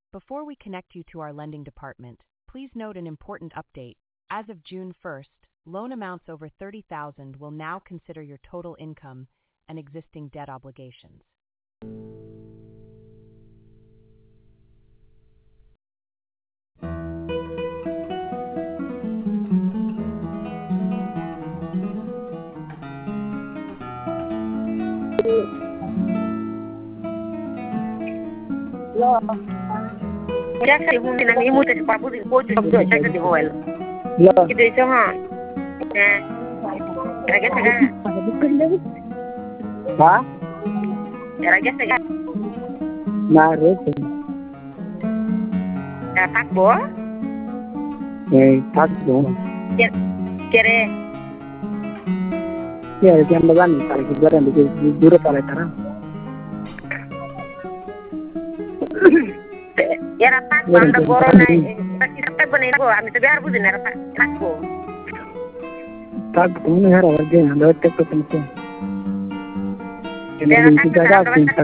Before we connect you to our lending department, please note an important update. As of June 1st, loan amounts over $30,000 will now consider your total income and existing debt obligations. Chắc thì hôm nay nghĩ mua từ qua bút cô chú đợi chắc thì hỏi là cái đấy cho họ nè cái thằng hả cái thằng Na rete. tak bo Tak bo. kere Ya, jam bagan kali kejaran di dura kali tarang. ya tak banda corona kita benar go kami tuh biar budin ya tak go Tak bo ni hara warga anda tek ko tentu. ya tak